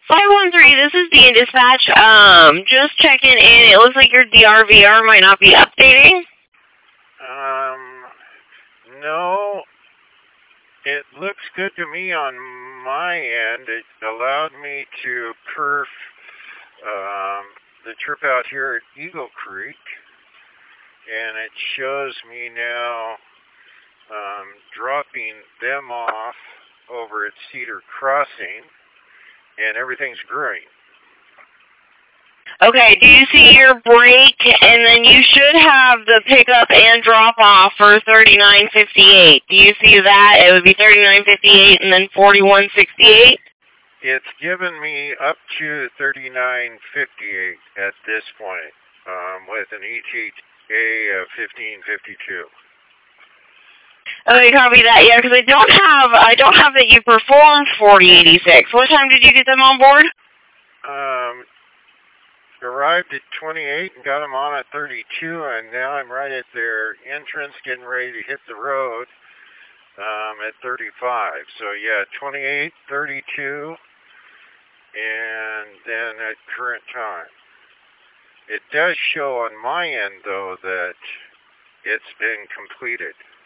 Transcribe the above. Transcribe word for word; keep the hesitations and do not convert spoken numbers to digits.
five one three, this is being dispatch. Um, just checking in. It looks like your D R V R might not be updating. Um, no. It looks good to me on my end. It allowed me to perf um, the trip out here at Eagle Creek, and it shows me now um, dropping them off over at Cedar Crossing, and everything's green. Okay, do you see your break? And then you should have the pickup and drop off for thirty-nine fifty-eight. Do you see that? It would be thirty-nine fifty-eight and then forty-one sixty-eight. It's given me up to thirty-nine fifty-eight at this point, um, with an E T A of fifteen fifty-two. Okay, copy that. Yeah, because I don't have I don't have that you performed forty eighty-six. What time did you get them on board? Um, arrived at twenty-eight and got them on at thirty-two, and now I'm right at their entrance, getting ready to hit the road um, at thirty-five. So yeah, twenty-eight, thirty-two, and then at current time. It does show on my end though that it's been completed.